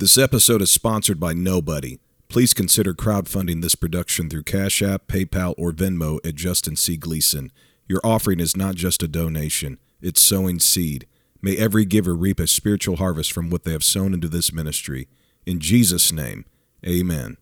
This episode is sponsored by Nobody. Please consider crowdfunding this production through Cash App, PayPal, or Venmo at Justin C. Gleason. Your offering is not just a donation, it's sowing seed. May every giver reap a spiritual harvest from what they have sown into this ministry. In Jesus' name, amen.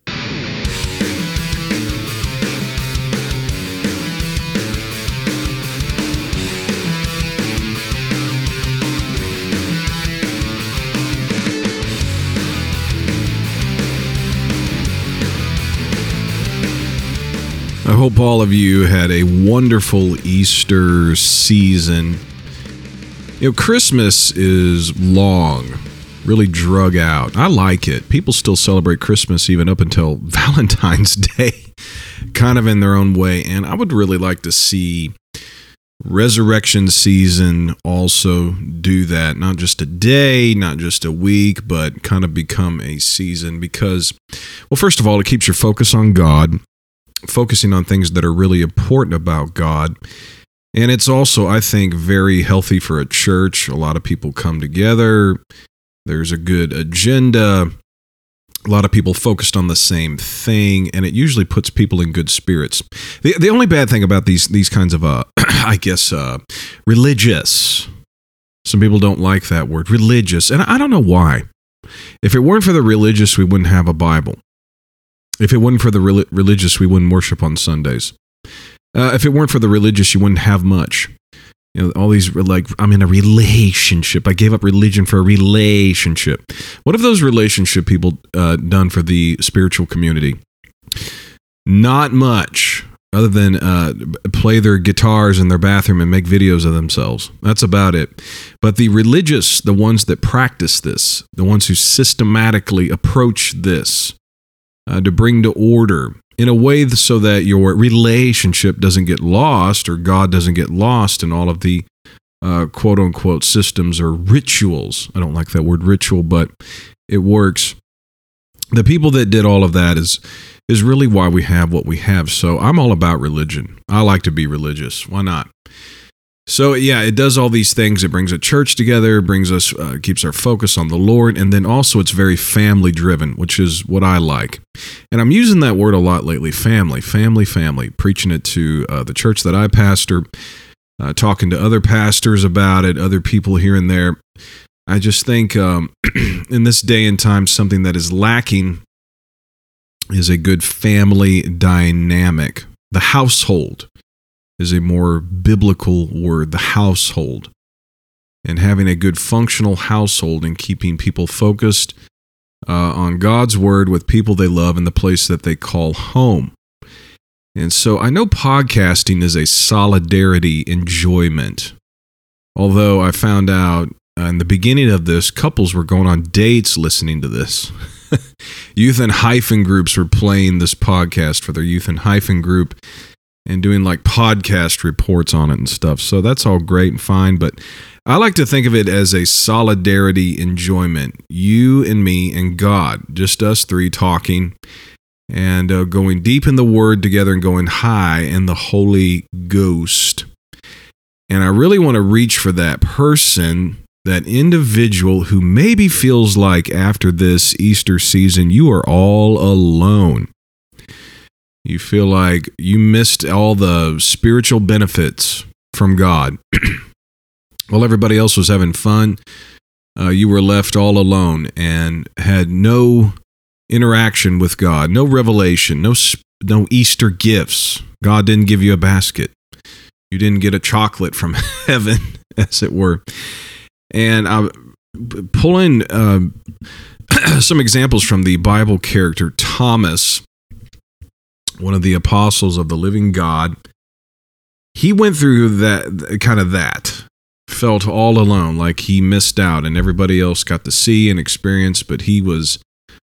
I hope all of you had a wonderful Easter season. Christmas is long, really drug out. I like it. People still celebrate Christmas even up until Valentine's Day, kind of in their own way. And I would really like to see Resurrection season also do that. Not just a day, not just a week, but kind of become a season because, well, first of all, it keeps your focus on God, focusing on things that are really important about God. And it's also, I think, very healthy for a church. A lot of people come together. There's a good agenda. A lot of people focused on the same thing, and it usually puts people in good spirits. The only bad thing about these kinds of, religious, some people don't like that word, religious, and I don't know why. If it weren't for the religious, we wouldn't have a Bible. If it wasn't for the religious, we wouldn't worship on Sundays. If it weren't for the religious, you wouldn't have much. All these, like, I'm in a relationship. I gave up religion for a relationship. What have those relationship people done for the spiritual community? Not much, other than play their guitars in their bathroom and make videos of themselves. That's about it. But the religious, the ones that practice this, the ones who systematically approach this, to bring to order in a way so that your relationship doesn't get lost or God doesn't get lost in all of the quote-unquote systems or rituals. I don't like that word ritual, but it works. The people that did all of that is really why we have what we have. So I'm all about religion. I like to be religious. Why not? So yeah, it does all these things. It brings a church together, keeps our focus on the Lord, and then also it's very family driven, which is what I like. And I'm using that word a lot lately, family, preaching it to the church that I pastor, talking to other pastors about it, other people here and there. I just think in this day and time, something that is lacking is a good family dynamic. The household is a more biblical word, the household. And having a good functional household and keeping people focused on God's word with people they love in the place that they call home. And so I know podcasting is a solidarity enjoyment. Although I found out in the beginning of this, couples were going on dates listening to this. Youth and hyphen groups were playing this podcast for their youth and hyphen group and doing like podcast reports on it and stuff. So that's all great and fine, but I like to think of it as a solidarity enjoyment. You and me and God, just us three talking and going deep in the Word together and going high in the Holy Ghost. And I really want to reach for that person, that individual who maybe feels like after this Easter season, you are all alone. You feel like you missed all the spiritual benefits from God. While everybody else was having fun, you were left all alone and had no interaction with God, no revelation, no Easter gifts. God didn't give you a basket. You didn't get a chocolate from heaven, as it were. And I'm pulling some examples from the Bible character Thomas, one of the apostles of the living God. He went through that, felt all alone, like he missed out and everybody else got to see and experience, but he was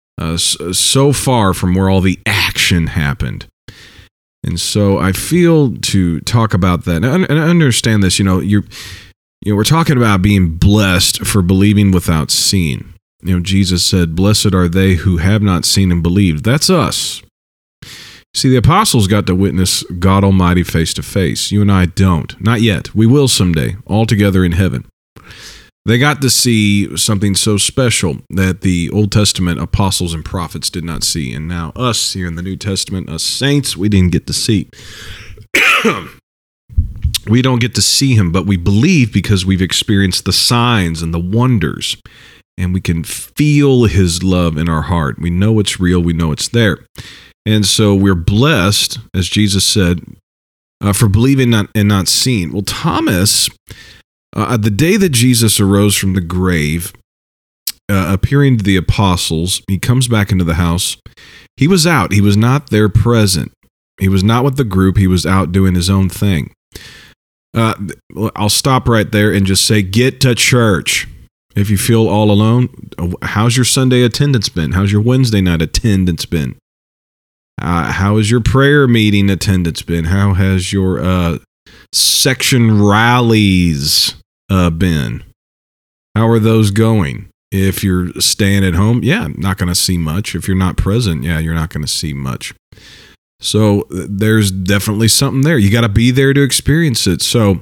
so far from where all the action happened. And so I feel to talk about that and I understand this. We're talking about being blessed for believing without seeing. Jesus said, "Blessed are they who have not seen and believed." That's us. See, the apostles got to witness God Almighty face to face. You and I don't. Not yet. We will someday, all together in heaven. They got to see something so special that the Old Testament apostles and prophets did not see. And now us here in the New Testament, us saints, we didn't get to see. We don't get to see him, but we believe because we've experienced the signs and the wonders. And we can feel his love in our heart. We know it's real. We know it's there. And so we're blessed, as Jesus said, for believing and not seeing. Well, Thomas, the day that Jesus arose from the grave, appearing to the apostles, he comes back into the house. He was out. He was not there present. He was not with the group. He was out doing his own thing. I'll stop right there and just say, get to church. If you feel all alone, how's your Sunday attendance been? How's your Wednesday night attendance been? How has your prayer meeting attendance been? How has your section rallies been? How are those going? If you're staying at home, not going to see much. If you're not present, you're not going to see much. So there's definitely something there. You got to be there to experience it. So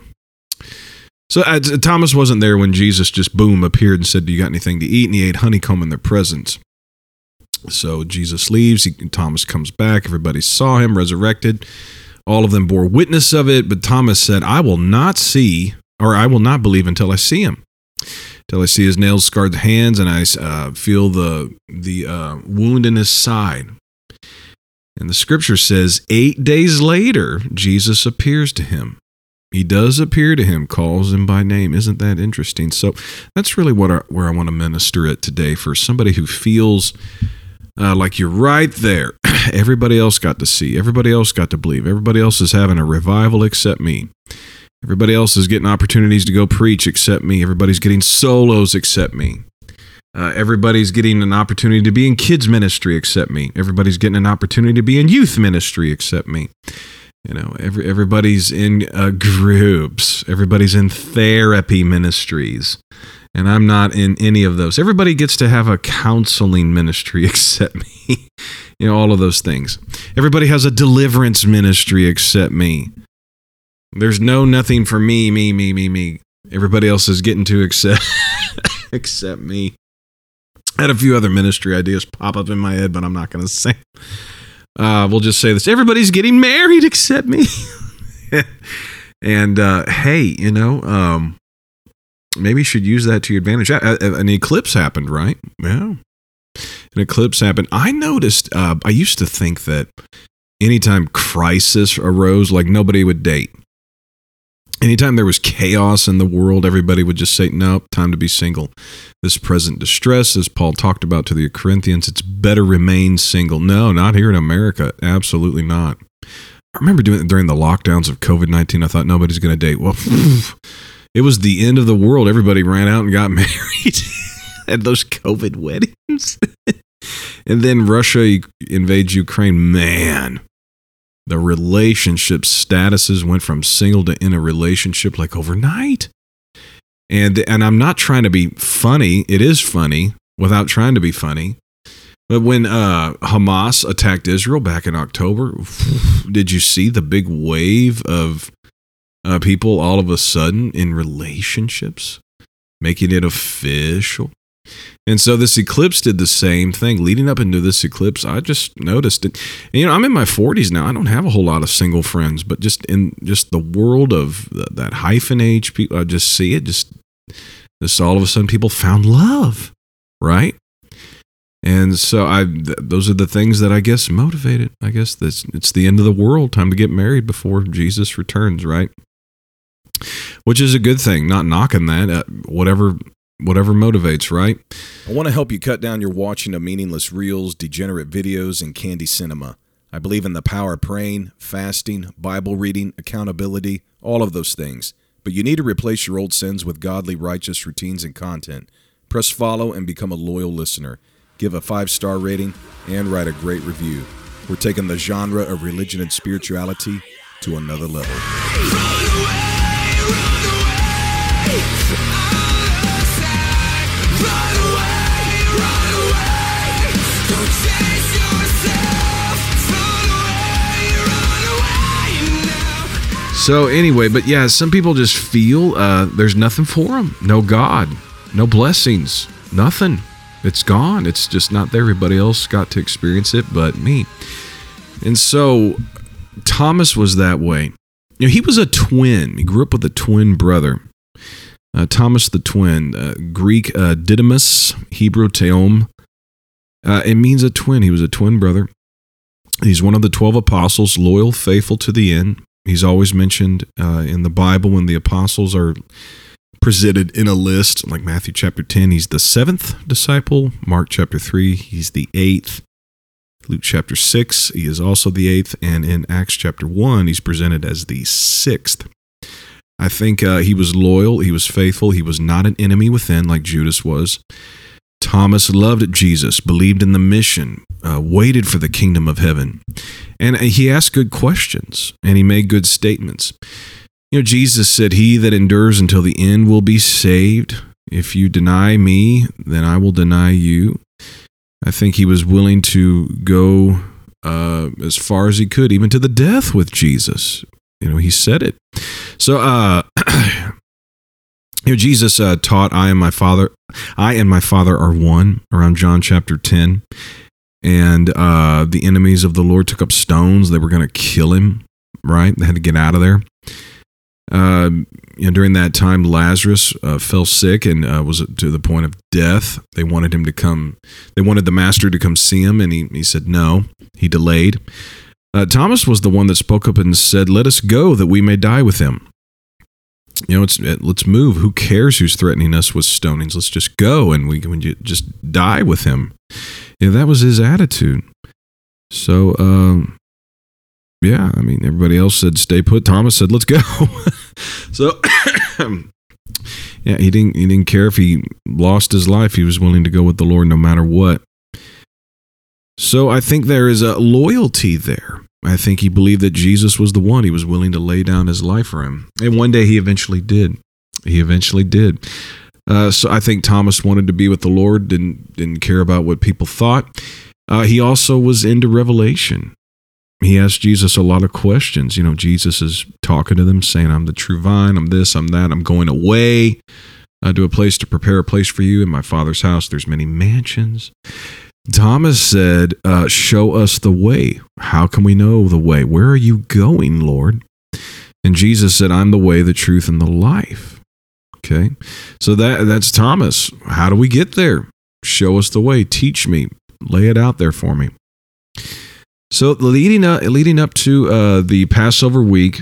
Thomas wasn't there when Jesus just boom appeared and said, "Do you got anything to eat?" And he ate honeycomb in their presence. So Jesus leaves. Thomas comes back. Everybody saw him resurrected. All of them bore witness of it. But Thomas said, "I will not see, or I will not believe until I see him, till I see his nails scarred hands, and I feel the wound in his side." And the scripture says, 8 days later, Jesus appears to him. He does appear to him, calls him by name. Isn't that interesting? So that's really where I want to minister at today for somebody who feels like you're right there. Everybody else got to see. Everybody else got to believe. Everybody else is having a revival except me. Everybody else is getting opportunities to go preach except me. Everybody's getting solos except me. Everybody's getting an opportunity to be in kids ministry except me. Everybody's getting an opportunity to be in youth ministry except me. Everybody's in groups. Everybody's in therapy ministries. And I'm not in any of those. Everybody gets to have a counseling ministry except me. All of those things. Everybody has a deliverance ministry except me. There's nothing for me. Everybody else is getting to except me. I had a few other ministry ideas pop up in my head, but I'm not going to say. We'll just say this. Everybody's getting married except me. And hey, maybe you should use that to your advantage. An eclipse happened, right? Yeah. An eclipse happened. I noticed, I used to think that anytime crisis arose, like nobody would date. Anytime there was chaos in the world, everybody would just say, nope, time to be single. This present distress, as Paul talked about to the Corinthians, it's better remain single. No, not here in America. Absolutely not. I remember doing it during the lockdowns of COVID-19. I thought nobody's going to date. Well, it was the end of the world. Everybody ran out and got married at those COVID weddings. And then Russia invades Ukraine. Man, the relationship statuses went from single to in a relationship like overnight. And I'm not trying to be funny. It is funny without trying to be funny. But when Hamas attacked Israel back in October, did you see the big wave of people all of a sudden in relationships, making it official? And so this eclipse did the same thing. Leading up into this eclipse, I just noticed it. And, I'm in my 40s now. I don't have a whole lot of single friends, but just in just the world of that hyphen age people, I just see it. Just all of a sudden, people found love, right? And so those are the things that I guess motivated. I guess it's the end of the world. Time to get married before Jesus returns, right? Which is a good thing. Not knocking that. Whatever motivates, right? I want to help you cut down your watching of meaningless reels, degenerate videos, and candy cinema. I believe in the power of praying, fasting, Bible reading, accountability, all of those things. But you need to replace your old sins with godly, righteous routines and content. Press follow and become a loyal listener. Give a 5-star rating and write a great review. We're taking the genre of religion and spirituality to another level. Run away, don't chase yourself, run away now. So anyway, but yeah, some people just feel there's nothing for them. No God. No blessings. Nothing. It's gone. It's just not there. Everybody else got to experience it but me. And so Thomas was that way. You know, he was a twin. He grew up with a twin brother. Thomas the twin. Greek Didymus, Hebrew Theom. It means a twin. He was a twin brother. He's one of the 12 apostles, loyal, faithful to the end. He's always mentioned in the Bible when the apostles are presented in a list, like Matthew chapter 10, he's the 7th disciple. Mark chapter 3, he's the 8th. Luke chapter 6, he is also the 8th. And in Acts chapter 1, he's presented as the 6th. I think he was loyal, he was faithful, he was not an enemy within like Judas was. Thomas loved Jesus, believed in the mission, waited for the kingdom of heaven. And he asked good questions, and he made good statements. You know, Jesus said, "He that endures until the end will be saved. If you deny me, then I will deny you." I think he was willing to go as far as he could, even to the death with Jesus. You know, he said it. So, you know, Jesus taught, I and my Father are one, around John chapter 10. And the enemies of the Lord took up stones. They were going to kill him, right? They had to get out of there. You know, during that time, Lazarus fell sick and was to the point of death. They wanted him to come. They wanted the master to come see him, and he said no. He delayed. Thomas was the one that spoke up and said, "Let us go, that we may die with him." You know, let's move. Who cares who's threatening us with stonings? Let's just go, and we can just die with him. You know, that was his attitude. So, yeah, I mean, everybody else said stay put. Thomas said, "Let's go." So, yeah, he didn't care if he lost his life. He was willing to go with the Lord no matter what. So I think there is a loyalty there. I think he believed that Jesus was the one. He was willing to lay down his life for him. And one day he eventually did. So I think Thomas wanted to be with the Lord, didn't care about what people thought. He also was into revelation. He asked Jesus a lot of questions. You know, Jesus is talking to them, saying, "I'm the true vine, I'm this, I'm that, I'm going away to a place to prepare a place for you. In my Father's house, there's many mansions." Thomas said, "Show us the way. How can we know the way? Where are you going, Lord?" And Jesus said, "I'm the way, the truth, and the life." Okay, so that's Thomas. How do we get there? Show us the way. Teach me. Lay it out there for me. So leading up to the Passover week,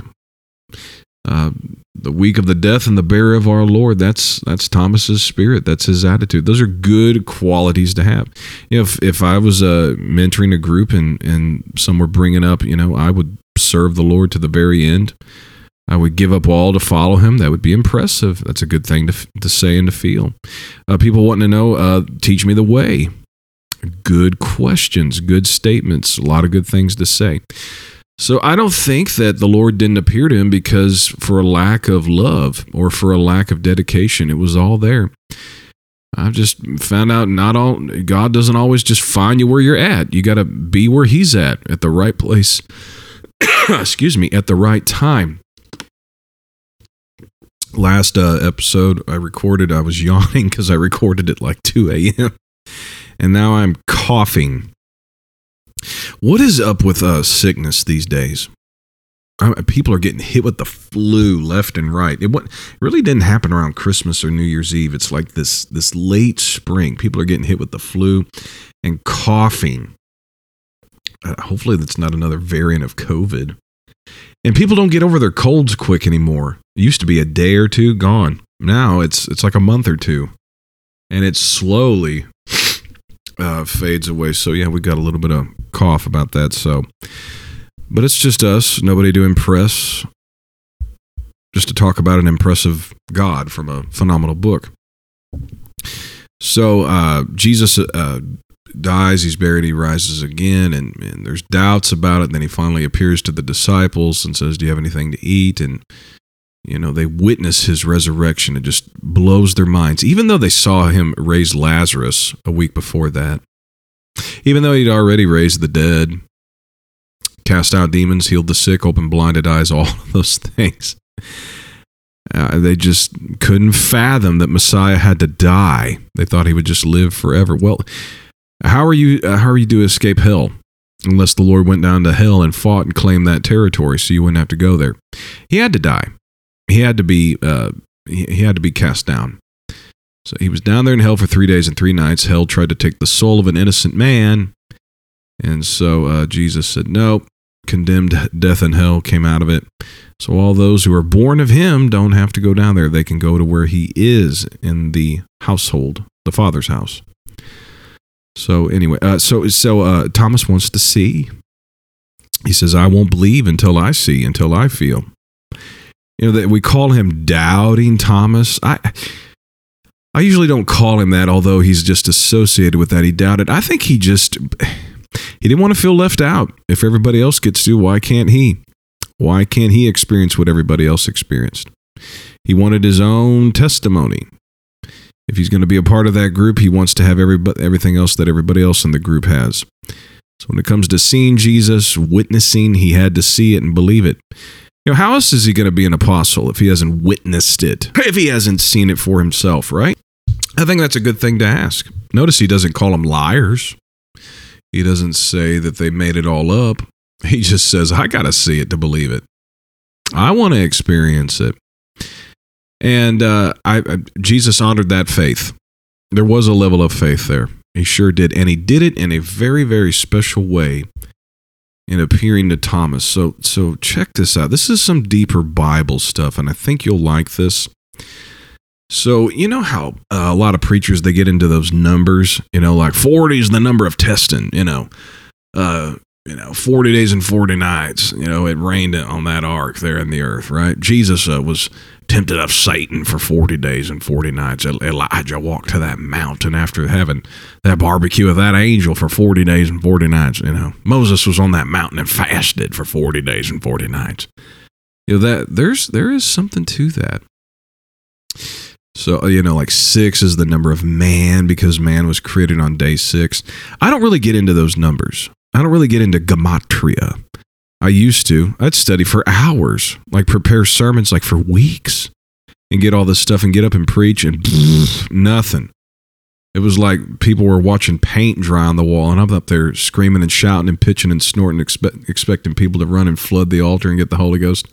the week of the death and the burial of our Lord, that's Thomas's spirit. That's his attitude. Those are good qualities to have. You know, if I was mentoring a group and some were bringing up, you know, I would serve the Lord to the very end. I would give up all to follow him. That would be impressive. That's a good thing to say and to feel. People wanting to know, teach me the way. Good questions, good statements, a lot of good things to say. So I don't think that the Lord didn't appear to him because for a lack of love or for a lack of dedication. It was all there. I've just found out God doesn't always just find you where you're at. You got to be where he's at the right place. Excuse me, at the right time. Last episode I recorded, I was yawning because I recorded it like 2 a.m. And now I'm coughing. What is up with sickness these days? People are getting hit with the flu left and right. It really didn't happen around Christmas or New Year's Eve. It's like this late spring. People are getting hit with the flu and coughing. Hopefully that's not another variant of COVID. And people don't get over their colds quick anymore. It used to be a day or two, gone. Now it's like a month or two. And it slowly fades away. So yeah, we got a little bit of cough about that. So, but it's just us, nobody to impress, just to talk about an impressive God from a phenomenal book. So Jesus dies, he's buried, he rises again, and there's doubts about it. And then he finally appears to the disciples and says, "Do you have anything to eat?" And you know, they witness his resurrection. It just blows their minds. Even though they saw him raise Lazarus a week before that, even though he'd already raised the dead, cast out demons, healed the sick, opened blinded eyes, all of those things. They just couldn't fathom that Messiah had to die. They thought he would just live forever. Well, how are you to escape hell unless the Lord went down to hell and fought and claimed that territory so you wouldn't have to go there? He had to die. He had to be cast down. So he was down there in hell for 3 days and 3 nights. Hell tried to take the soul of an innocent man. And so Jesus said, no, condemned death and hell, came out of it. So all those who are born of him don't have to go down there. They can go to where he is in the household, the Father's house. So anyway, so Thomas wants to see. He says, I won't believe until I see, until I feel. You know, that we call him Doubting Thomas. I usually don't call him that, although he's just associated with that. He doubted. I think he didn't want to feel left out. If everybody else gets to, why can't he? Why can't he experience what everybody else experienced? He wanted his own testimony. If he's going to be a part of that group, he wants to have everything else that everybody else in the group has. So when it comes to seeing Jesus, witnessing, he had to see it and believe it. You know, how else is he going to be an apostle if he hasn't witnessed it? If he hasn't seen it for himself, right? I think that's a good thing to ask. Notice he doesn't call them liars. He doesn't say that they made it all up. He just says, I got to see it to believe it. I want to experience it. And Jesus honored that faith. There was a level of faith there. He sure did. And he did it in a very, very special way in appearing to Thomas. So check this out. This is some deeper Bible stuff, and I think you'll like this. So you know how a lot of preachers, they get into those numbers, like 40 is the number of testing, 40 days and 40 nights, it rained on that ark there in the earth, right? Jesus was tempted of Satan for 40 days and 40 nights. Elijah walked to that mountain after having that barbecue with that angel for 40 days and 40 nights. Moses was on that mountain and fasted for 40 days and 40 nights. There is something to that. So, like 6 is the number of man because man was created on day 6. I don't really get into those numbers. I don't really get into gematria. I used to. I'd study for hours, like prepare sermons like for weeks and get all this stuff and get up and preach and nothing. It was like people were watching paint dry on the wall and I'm up there screaming and shouting and pitching and snorting, expecting people to run and flood the altar and get the Holy Ghost.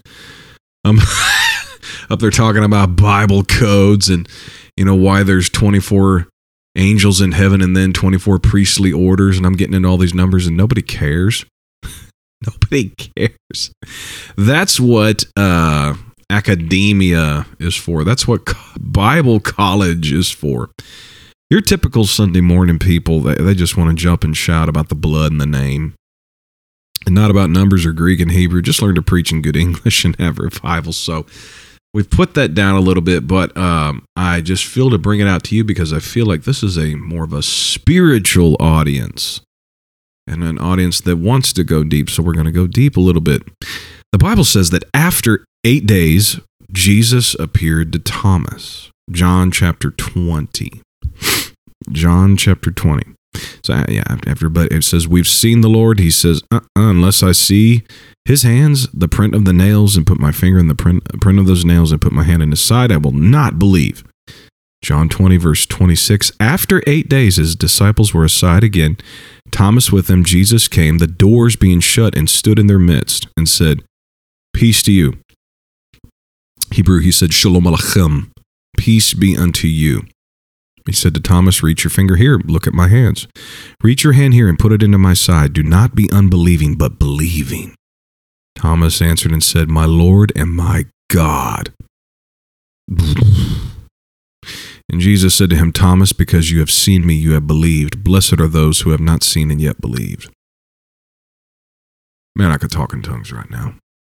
Up there talking about Bible codes and, why there's 24 angels in heaven and then 24 priestly orders. And I'm getting into all these numbers and nobody cares. Nobody cares. That's what academia is for. That's what Bible college is for. Your typical Sunday morning people, they just want to jump and shout about the blood and the name. And not about numbers or Greek and Hebrew. Just learn to preach in good English and have revival. So we've put that down a little bit, but I just feel to bring it out to you because I feel like this is a more of a spiritual audience and an audience that wants to go deep. So we're going to go deep a little bit. The Bible says that after 8 days, Jesus appeared to Thomas. John chapter 20. John chapter 20. So everybody, it says, we've seen the Lord. He says, unless I see his hands, the print of the nails, and put my finger in the print of those nails and put my hand in his side, I will not believe. John 20, verse 26. After 8 days, his disciples were aside again. Thomas with them. Jesus came, the doors being shut, and stood in their midst and said, peace to you. Hebrew, he said, shalom aleichem. Peace be unto you. He said to Thomas, reach your finger here, look at my hands. Reach your hand here and put it into my side. Do not be unbelieving, but believing. Thomas answered and said, my Lord and my God. And Jesus said to him, Thomas, because you have seen me, you have believed. Blessed are those who have not seen and yet believed. Man, I could talk in tongues right now.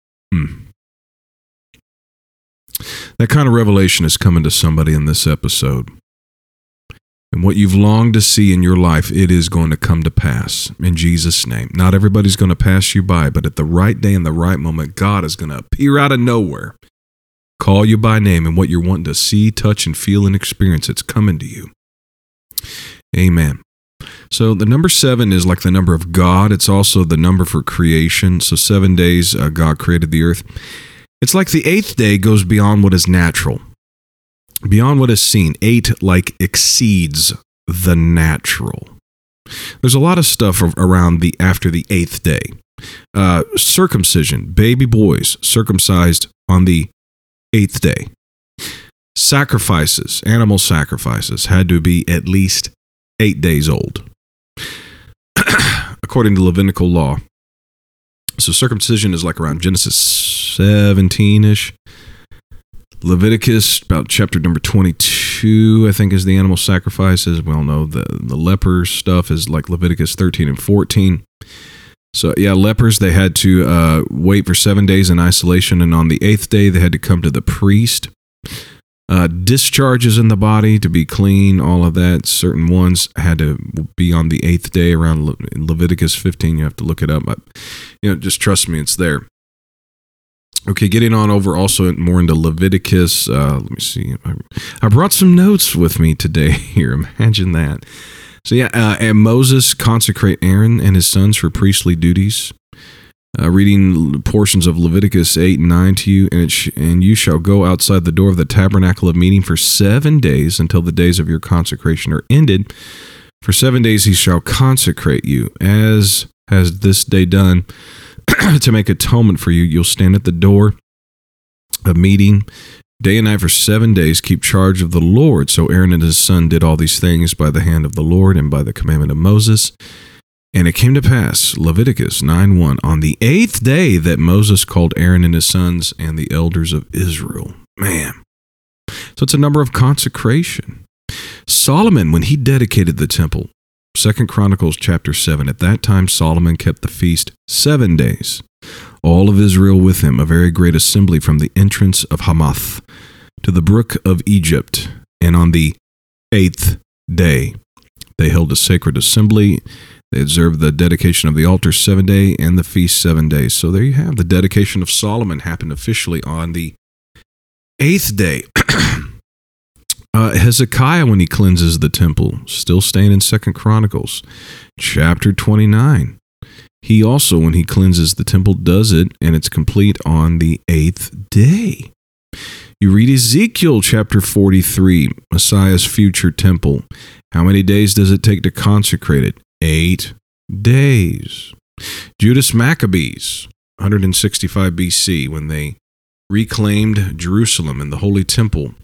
That kind of revelation is coming to somebody in this episode. And what you've longed to see in your life, it is going to come to pass in Jesus' name. Not everybody's going to pass you by, but at the right day and the right moment, God is going to appear out of nowhere, call you by name, and what you're wanting to see, touch, and feel and experience, it's coming to you. Amen. So the number 7 is like the number of God. It's also the number for creation. So 7 days God created the earth. It's like the eighth day goes beyond what is natural, beyond what is seen. 8 like exceeds the natural. There's a lot of stuff around after the eighth day. Circumcision, baby boys circumcised on the eighth day. Sacrifices, animal sacrifices, had to be at least 8 days old, according to Levitical law. So circumcision is like around Genesis 17-ish. Leviticus, about chapter number 22, I think, is the animal sacrifices. We all know the leper stuff is like Leviticus 13 and 14. So, yeah, lepers, they had to wait for 7 days in isolation, and on the 8th day, they had to come to the priest. Discharges in the body to be clean, all of that. Certain ones had to be on the 8th day around Leviticus 15. You have to look it up. But, just trust me, it's there. Okay, getting on over also more into Leviticus. Let me see. I brought some notes with me today here. Imagine that. So and Moses consecrate Aaron and his sons for priestly duties. Reading portions of Leviticus 8 and 9 to you, and you shall go outside the door of the tabernacle of meeting for 7 days until the days of your consecration are ended. For 7 days he shall consecrate you, as has this day done, to make atonement for you. You'll stand at the door of meeting day and night for 7 days, keep charge of the Lord. So Aaron and his son did all these things by the hand of the Lord and by the commandment of Moses. And it came to pass, Leviticus 9:1, on the 8th day that Moses called Aaron and his sons and the elders of Israel. Man. So it's a number of consecration. Solomon, when he dedicated the temple, 2 Chronicles chapter 7, at that time Solomon kept the feast 7 days. All of Israel with him, a very great assembly from the entrance of Hamath to the brook of Egypt. And on the 8th day, they held a sacred assembly. They observed the dedication of the altar 7 days and the feast 7 days. So there you have the dedication of Solomon happened officially on the 8th day. Hezekiah, when he cleanses the temple, still staying in 2 Chronicles, chapter 29. He also, when he cleanses the temple, does it, and it's complete on the 8th day. You read Ezekiel chapter 43, Messiah's future temple. How many days does it take to consecrate it? 8 days. Judas Maccabees, 165 BC, when they reclaimed Jerusalem and the Holy Temple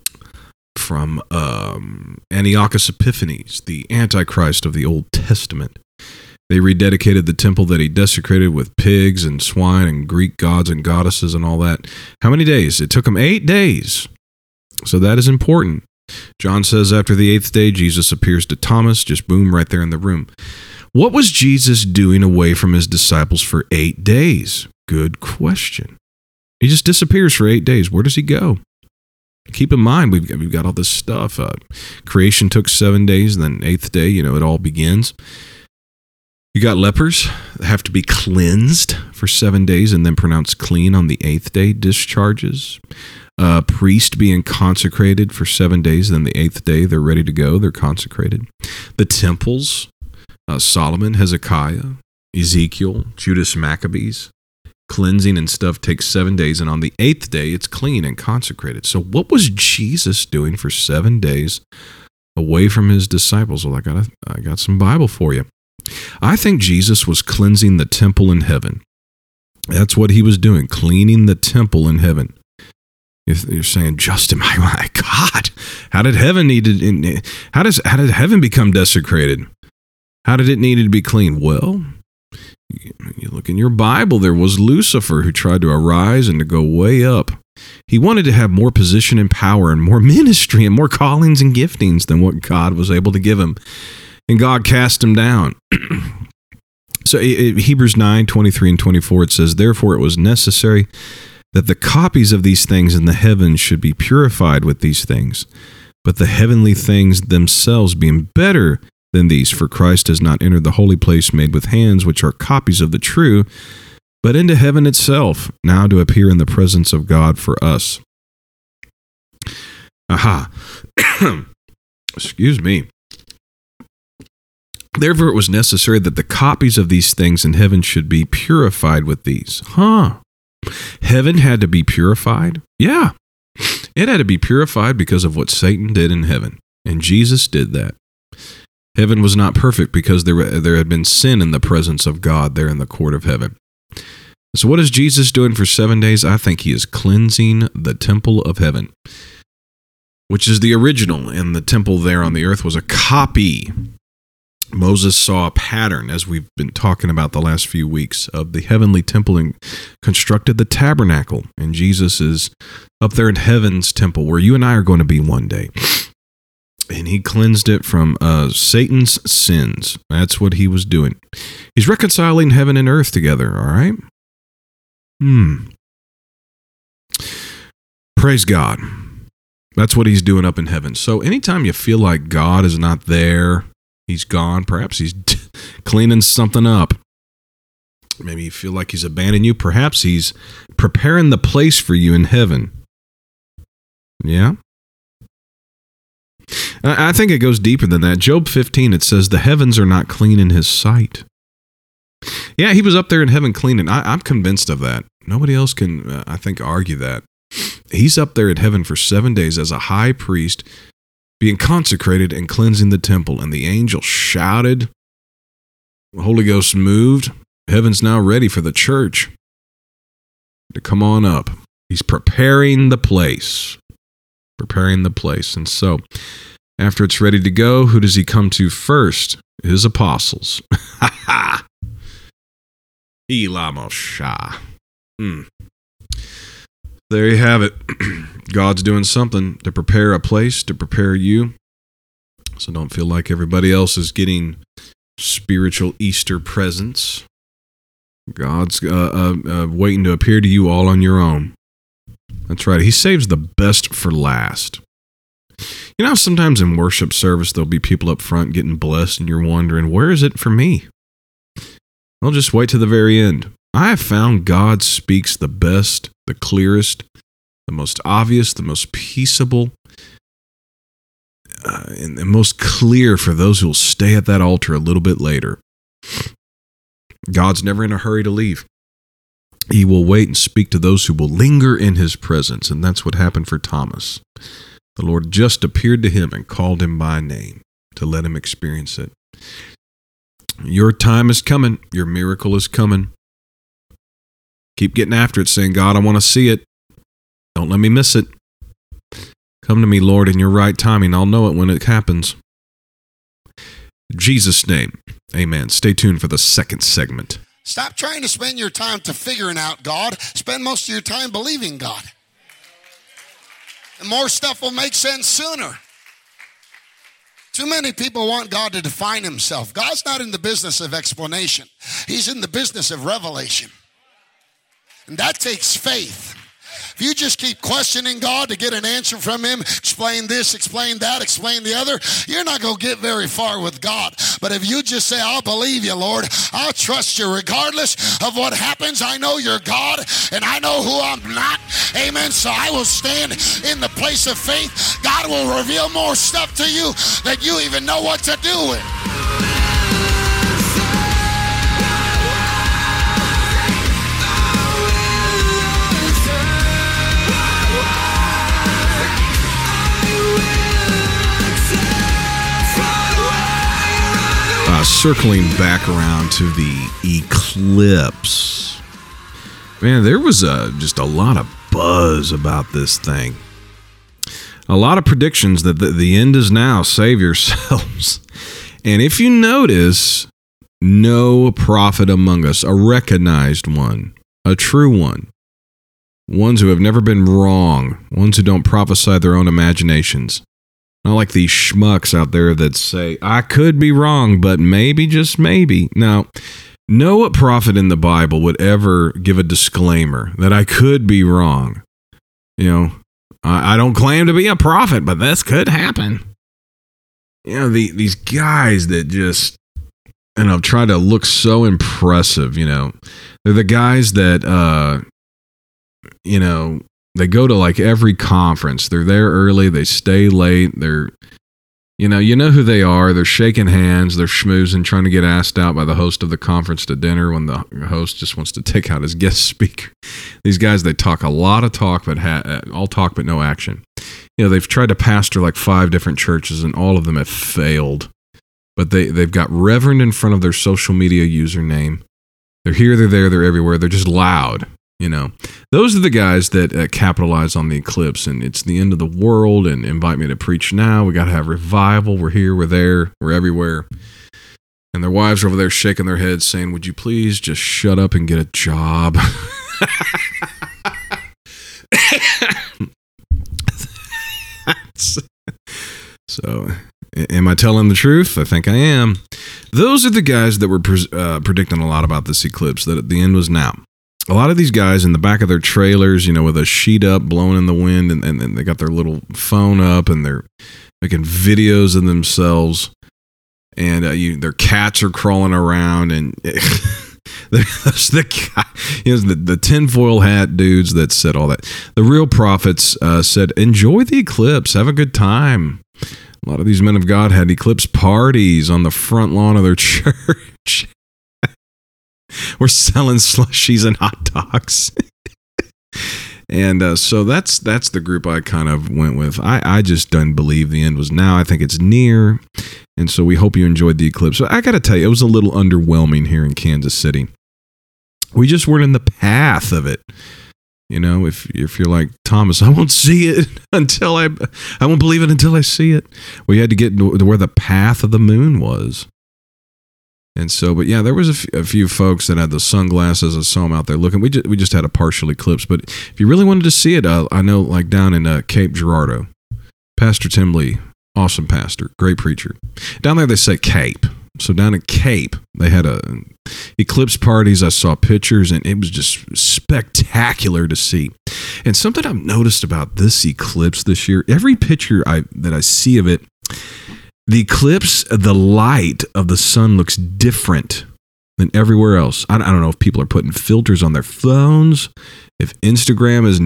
from Antiochus Epiphanes, the Antichrist of the Old Testament. They rededicated the temple that he desecrated with pigs and swine and Greek gods and goddesses and all that. How many days? It took them 8 days. So that is important. John says after the 8th day, Jesus appears to Thomas, just boom, right there in the room. What was Jesus doing away from his disciples for 8 days? Good question. He just disappears for 8 days. Where does he go? Keep in mind, we've got all this stuff. Creation took 7 days, and then 8th day, it all begins. You got lepers that have to be cleansed for 7 days and then pronounced clean on the 8th day, discharges. Priest being consecrated for 7 days, then the 8th day, they're ready to go, they're consecrated. The temples, Solomon, Hezekiah, Ezekiel, Judas Maccabees, cleansing and stuff takes 7 days, and on the 8th day, it's clean and consecrated. So what was Jesus doing for 7 days away from his disciples? Well, I got some Bible for you. I think Jesus was cleansing the temple in heaven. That's what he was doing, cleaning the temple in heaven. If you're saying, Justin, my God, how did heaven become desecrated? How did it need to be clean? Well, you look in your Bible, there was Lucifer who tried to arise and to go way up. He wanted to have more position and power and more ministry and more callings and giftings than what God was able to give him. And God cast him down. So Hebrews 9:23 and 24, it says, therefore it was necessary that the copies of these things in the heavens should be purified with these things, but the heavenly things themselves being better than these, for Christ has not entered the holy place made with hands, which are copies of the true, but into heaven itself, now to appear in the presence of God for us. Aha. Excuse me. Therefore it was necessary that the copies of these things in heaven should be purified with these. Heaven had to be purified. Yeah, it had to be purified because of what Satan did in heaven. And Jesus did that. Heaven was not perfect because there had been sin in the presence of God there in the court of heaven. So what is Jesus doing for 7 days? I think he is cleansing the temple of heaven, which is the original, and the temple there on the earth was a copy. Moses saw a pattern, as we've been talking about the last few weeks, of the heavenly temple and constructed the tabernacle. And Jesus is up there in heaven's temple, where you and I are going to be one day. And he cleansed it from Satan's sins. That's what he was doing. He's reconciling heaven and earth together, all right? Praise God. That's what he's doing up in heaven. So anytime you feel like God is not there, he's gone, perhaps he's cleaning something up. Maybe you feel like he's abandoned you. Perhaps he's preparing the place for you in heaven. Yeah? I think it goes deeper than that. Job 15, it says, the heavens are not clean in his sight. Yeah, he was up there in heaven cleaning. I'm convinced of that. Nobody else can, I think, argue that. He's up there in heaven for 7 days as a high priest, being consecrated and cleansing the temple. And the angel shouted. The Holy Ghost moved. Heaven's now ready for the church to come on up. He's preparing the place. Preparing the place. And so, after it's ready to go, who does he come to first? His apostles. Ha ha! Elamosha. There you have it. God's doing something to prepare a place, to prepare you. So don't feel like everybody else is getting spiritual Easter presents. God's waiting to appear to you all on your own. That's right. He saves the best for last. You know, sometimes in worship service, there'll be people up front getting blessed, and you're wondering, where is it for me? Well, just wait to the very end. I have found God speaks the best, the clearest, the most obvious, the most peaceable, and the most clear for those who will stay at that altar a little bit later. God's never in a hurry to leave. He will wait and speak to those who will linger in his presence, and that's what happened for Thomas. The Lord just appeared to him and called him by name to let him experience it. Your time is coming. Your miracle is coming. Keep getting after it, saying, God, I want to see it. Don't let me miss it. Come to me, Lord, in your right timing. I'll know it when it happens. In Jesus' name, amen. Stay tuned for the second segment. Stop trying to spend your time to figuring out God. Spend most of your time believing God. And more stuff will make sense sooner. Too many people want God to define himself. God's not in the business of explanation. He's in the business of revelation. And that takes faith. If you just keep questioning God to get an answer from him, explain this, explain that, explain the other, you're not going to get very far with God. But if you just say, I'll believe you, Lord, I'll trust you regardless of what happens. I know you're God and I know who I'm not. Amen. So I will stand in the place of faith. God will reveal more stuff to you than you even know what to do with. Circling back around to the eclipse. Man, there was just a lot of buzz about this thing. A lot of predictions that the end is now. Save yourselves. And if you notice, no prophet among us, a recognized one, a true one, ones who have never been wrong, ones who don't prophesy their own imaginations. Not like these schmucks out there that say, I could be wrong, but maybe, just maybe. Now, no prophet in the Bible would ever give a disclaimer that I could be wrong. You know, I don't claim to be a prophet, but this could happen. You know, these guys that just, try to look so impressive, They're the guys that, they go to like every conference. They're there early. They stay late. They're You know who they are. They're shaking hands. They're schmoozing, trying to get asked out by the host of the conference to dinner when the host just wants to take out his guest speaker. These guys, they talk a lot of talk, but all talk but no action. They've tried to pastor like 5 different churches, and all of them have failed. But they've got Reverend in front of their social media username. They're here, they're there, they're everywhere. They're just loud. Those are the guys that capitalize on the eclipse, and it's the end of the world, and invite me to preach now. We got to have revival. We're here, we're there, we're everywhere. And their wives are over there shaking their heads saying, would you please just shut up and get a job? So, am I telling the truth? I think I am. Those are the guys that were predicting a lot about this eclipse, that the end was now. A lot of these guys in the back of their trailers, with a sheet up, blowing in the wind, and they got their little phone up, and they're making videos of themselves, and their cats are crawling around, and there's the tinfoil hat dudes that said all that. The real prophets said, enjoy the eclipse, have a good time. A lot of these men of God had eclipse parties on the front lawn of their church. We're selling slushies and hot dogs. And so that's the group I kind of went with. I just don't believe the end was now. I think it's near. And so we hope you enjoyed the eclipse. So I got to tell you, it was a little underwhelming here in Kansas City. We just weren't in the path of it. If you're like, Thomas, I won't see it until I won't believe it until I see it. We had to get to where the path of the moon was. And so, but yeah, there was a few folks that had the sunglasses. I saw them out there looking. We just had a partial eclipse. But if you really wanted to see it, I know like down in Cape Girardeau, Pastor Tim Lee, awesome pastor, great preacher. Down there they say Cape. So down in Cape, they had eclipse parties. I saw pictures, and it was just spectacular to see. And something I've noticed about this eclipse this year, every picture that I see of it, the eclipse, the light of the sun looks different than everywhere else. I don't know if people are putting filters on their phones, if Instagram is,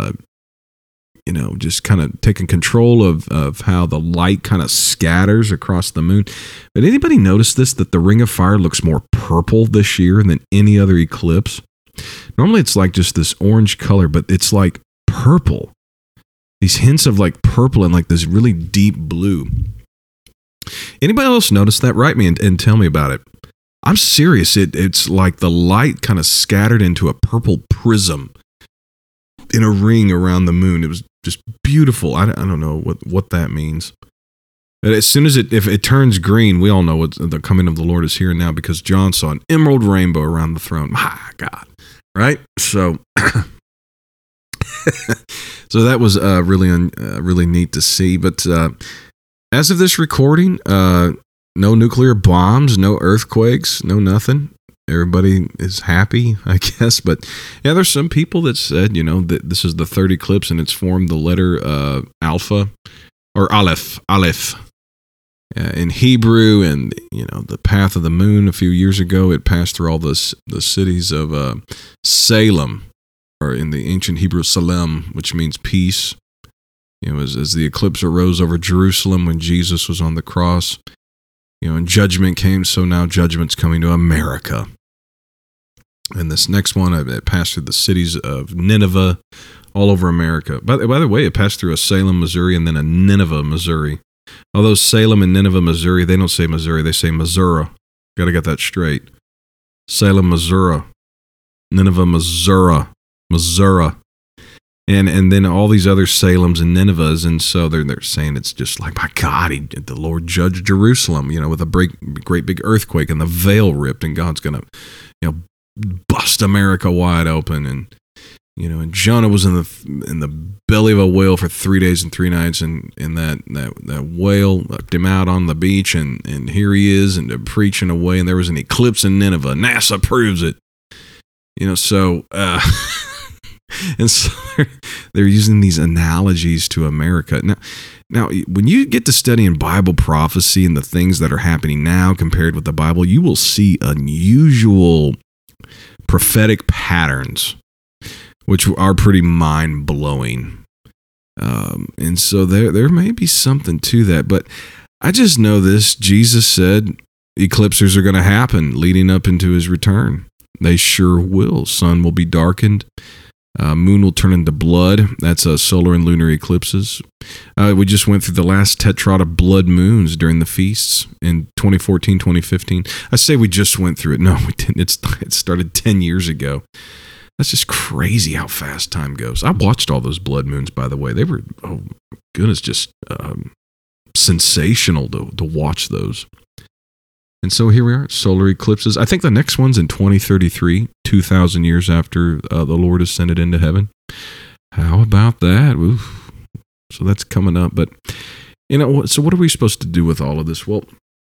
just kind of taking control of how the light kind of scatters across the moon. But anybody notice this, that the Ring of Fire looks more purple this year than any other eclipse? Normally it's like just this orange color, but it's like purple. These hints of like purple and like this really deep blue. Anybody else notice that? Write me and tell me about it. I'm serious. It's like the light kind of scattered into a purple prism in a ring around the moon. It was just beautiful. I don't know what that means. But as soon as if it turns green, we all know the coming of the Lord is here and now, because John saw an emerald rainbow around the throne. My God. Right? So so that was really neat to see. But as of this recording, no nuclear bombs, no earthquakes, no nothing. Everybody is happy, I guess. But yeah, there's some people that said, that this is the third eclipse and it's formed the letter Alpha or Aleph in Hebrew. And, the path of the moon a few years ago, it passed through all the cities of Salem, or in the ancient Hebrew, Salem, which means peace. As the eclipse arose over Jerusalem when Jesus was on the cross, and judgment came, so now judgment's coming to America. And this next one, it passed through the cities of Nineveh, all over America. By the way, it passed through a Salem, Missouri, and then a Nineveh, Missouri. Although Salem and Nineveh, Missouri, they don't say Missouri, they say Missouri. Got to get that straight. Salem, Missouri. Nineveh, Missouri. And then all these other Salems and Ninevehs, and so they're saying it's just like, my God, the Lord judged Jerusalem, with a great big earthquake, and the veil ripped, and God's gonna, bust America wide open, and and Jonah was in the belly of a whale for 3 days and 3 nights, and that whale left him out on the beach, and here he is, and preaching away, and there was an eclipse in Nineveh. NASA proves it, so. And so they're using these analogies to America. Now, when you get to studying Bible prophecy and the things that are happening now compared with the Bible, you will see unusual prophetic patterns, which are pretty mind-blowing. And so there may be something to that. But I just know this. Jesus said eclipses are going to happen leading up into his return. They sure will. Sun will be darkened. Moon will turn into blood. That's solar and lunar eclipses. We just went through the last tetrad of blood moons during the feasts in 2014, 2015. I say we just went through it. No, we didn't. It started 10 years ago. That's just crazy how fast time goes. I watched all those blood moons, by the way. They were, oh goodness, just sensational to watch those. And so here we are, solar eclipses. I think the next one's in 2033, 2,000 years after the Lord ascended into heaven. How about that? Oof. So that's coming up. But, so what are we supposed to do with all of this? Well,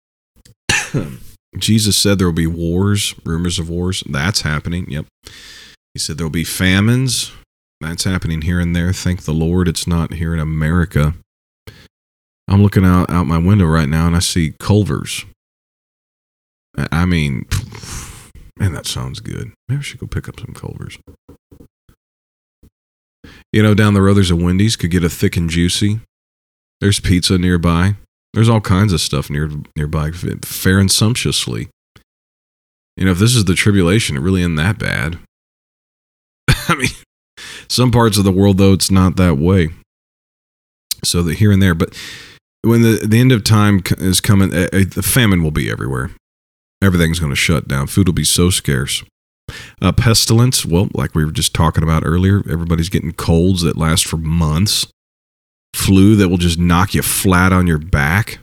Jesus said there will be wars, rumors of wars. That's happening. Yep. He said there will be famines. That's happening here and there. Thank the Lord it's not here in America. I'm looking out my window right now and I see Culver's. I mean, man, that sounds good. Maybe I should go pick up some Culver's. Down the road there's a Wendy's. Could get a thick and juicy. There's pizza nearby. There's all kinds of stuff nearby. Fair and sumptuously. If this is the tribulation, it really isn't that bad. I mean, some parts of the world, though, it's not that way. So that here and there. But when the end of time is coming, the famine will be everywhere. Everything's going to shut down. Food will be so scarce. Pestilence, well, like we were just talking about earlier, everybody's getting colds that last for months. Flu that will just knock you flat on your back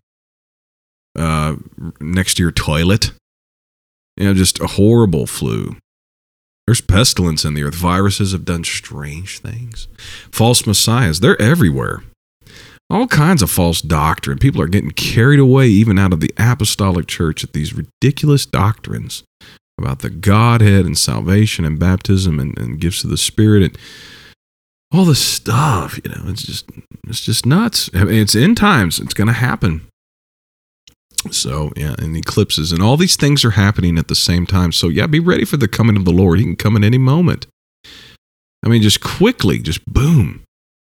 next to your toilet. Just a horrible flu. There's pestilence in the earth. Viruses have done strange things. False messiahs, they're everywhere. All kinds of false doctrine. People are getting carried away even out of the apostolic church at these ridiculous doctrines about the Godhead and salvation and baptism and gifts of the Spirit and all this stuff. It's just nuts. I mean, it's end times. It's going to happen. So, yeah, and eclipses and all these things are happening at the same time. So, yeah, be ready for the coming of the Lord. He can come at any moment. I mean, just quickly, just boom.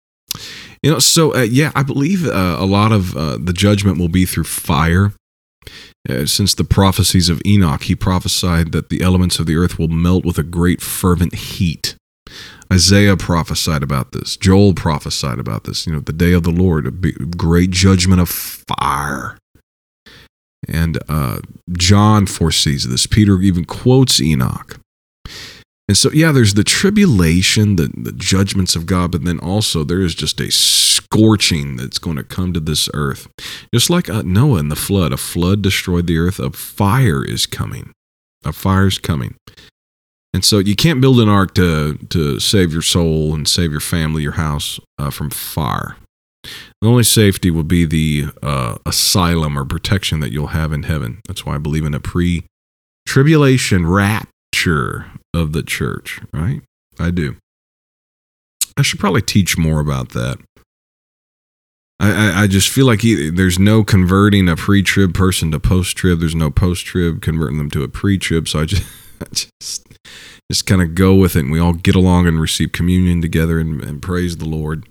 I believe a lot of the judgment will be through fire. Since the prophecies of Enoch, he prophesied that the elements of the earth will melt with a great fervent heat. Isaiah prophesied about this. Joel prophesied about this. The day of the Lord, a great judgment of fire. And John foresees this. Peter even quotes Enoch. And so, yeah, there's the tribulation, the judgments of God, but then also there is just a scorching that's going to come to this earth. Just like Noah and the flood. A flood destroyed the earth. A fire is coming. A fire is coming. And so you can't build an ark to save your soul and save your family, your house from fire. The only safety will be the asylum or protection that you'll have in heaven. That's why I believe in a pre-tribulation rapture of the church, right? I do. I should probably teach more about that. I just feel like there's no converting a pre-trib person to post-trib. There's no post-trib converting them to a pre-trib. So I just kind of go with it, and we all get along and receive communion together and praise the Lord.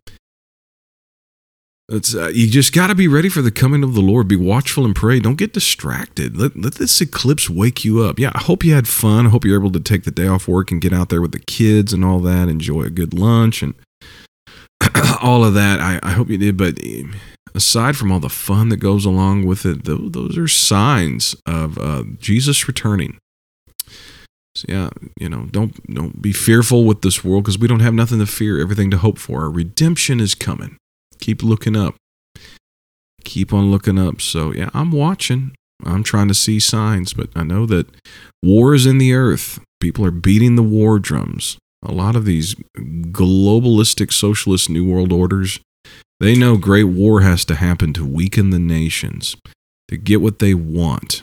You just got to be ready for the coming of the Lord. Be watchful and pray. Don't get distracted. Let this eclipse wake you up. Yeah, I hope you had fun. I hope you're able to take the day off work and get out there with the kids and all that. Enjoy a good lunch and all of that. I hope you did. But aside from all the fun that goes along with it, those are signs of Jesus returning. So yeah, don't be fearful with this world, because we don't have nothing to fear, everything to hope for. Our redemption is coming. Keep looking up. Keep on looking up. So, yeah, I'm watching. I'm trying to see signs, but I know that war is in the earth. People are beating the war drums. A lot of these globalistic socialist new world orders, they know great war has to happen to weaken the nations, to get what they want.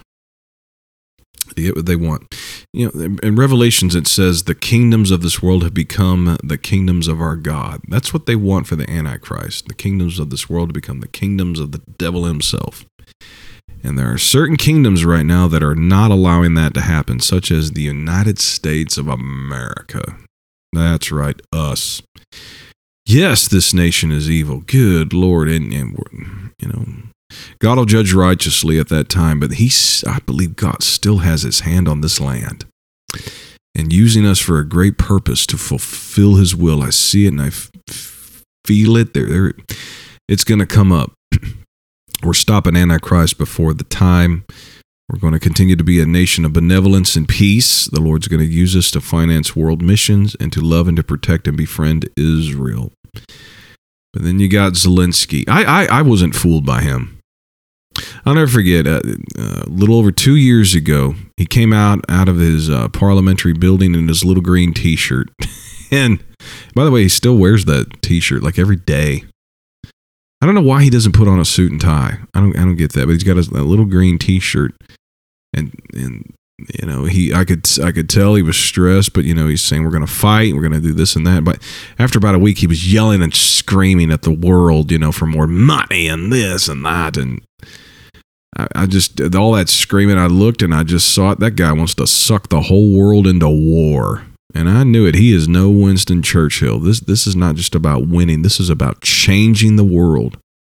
In Revelations it says the kingdoms of this world have become the kingdoms of our God. That's what they want for the Antichrist. The kingdoms of this world to become the kingdoms of the devil himself. And there are certain kingdoms right now that are not allowing that to happen, such as the United States of America. That's right, us. Yes, this nation is evil. Good Lord. And God will judge righteously at that time, but I believe God still has his hand on this land and using us for a great purpose to fulfill his will. I see it and I feel it. It's going to come up. We're stopping Antichrist before the time. We're going to continue to be a nation of benevolence and peace. The Lord's going to use us to finance world missions and to love and to protect and befriend Israel. But then you got Zelensky. I wasn't fooled by him. I'll never forget, a little over 2 years ago, he came out of his parliamentary building in his little green T-shirt. And by the way, he still wears that T-shirt like every day. I don't know why he doesn't put on a suit and tie. I don't get that. But he's got a little green T-shirt, and you know, I could tell he was stressed. But you know, he's saying we're going to fight, we're going to do this and that. But after about a week, he was yelling and screaming at the world, you know, for more money and this and that. And I just, all that screaming, I looked and I just saw it. That guy wants to suck the whole world into war. And I knew it. He is no Winston Churchill. This is not just about winning. This is about changing the world.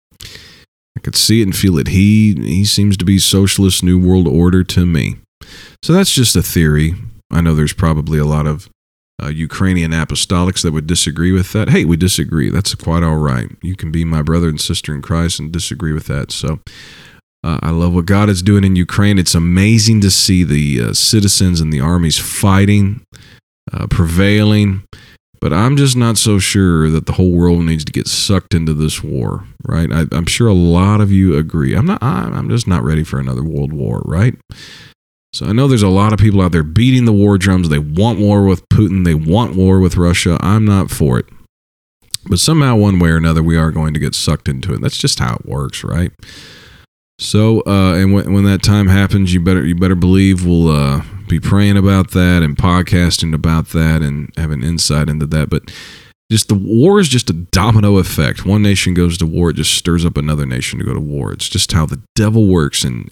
I could see it and feel it. He seems to be socialist New World Order to me. So that's just a theory. I know there's probably a lot of Ukrainian apostolics that would disagree with that. Hey, we disagree. That's quite all right. You can be my brother and sister in Christ and disagree with that. So I love what God is doing in Ukraine. It's amazing to see the citizens and the armies fighting, prevailing, but I'm just not so sure that the whole world needs to get sucked into this war, right? I'm sure a lot of you agree. I'm just not ready for another world war, right? So I know there's a lot of people out there beating the war drums. They want war with Putin. They want war with Russia. I'm not for it. But somehow, one way or another, we are going to get sucked into it. That's just how it works, right? So, and when that time happens, you better believe we'll be praying about that and podcasting about that and having insight into that. But just the war is just a domino effect. One nation goes to war, it just stirs up another nation to go to war. It's just how the devil works and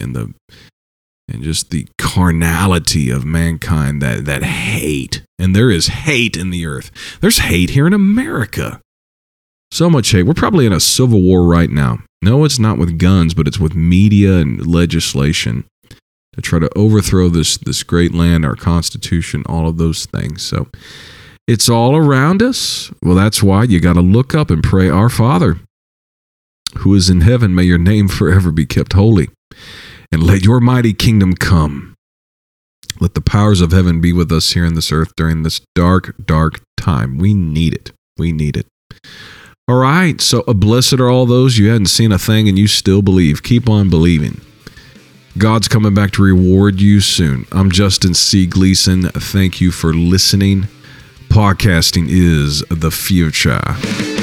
just the carnality of mankind, that hate. And there is hate in the earth. There's hate here in America. So much hate. We're probably in a civil war right now. No, it's not with guns, but it's with media and legislation to try to overthrow this great land, our Constitution, all of those things. So it's all around us. Well, that's why you got to look up and pray, Our Father, who is in heaven, may your name forever be kept holy, and let your mighty kingdom come. Let the powers of heaven be with us here on this earth during this dark, dark time. We need it. We need it. All right, so blessed are all those you hadn't seen a thing and you still believe. Keep on believing. God's coming back to reward you soon. I'm Justin C. Gleason. Thank you for listening. Podcasting is the future.